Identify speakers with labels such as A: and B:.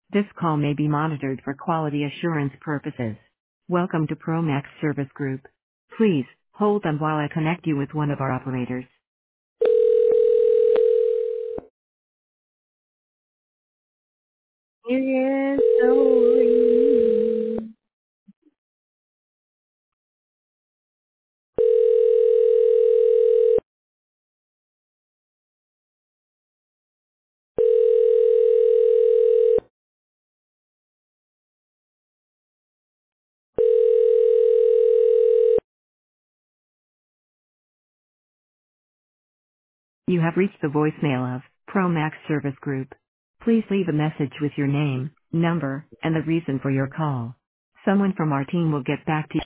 A: This call may be monitored for quality assurance purposes. Welcome to Promax Service Group. Please hold on while I connect you with one of our operators. It is so. You have reached the voicemail of Promax Service Group. Please leave a message with your name, number, and the reason for your call. Someone from our team will get back to you.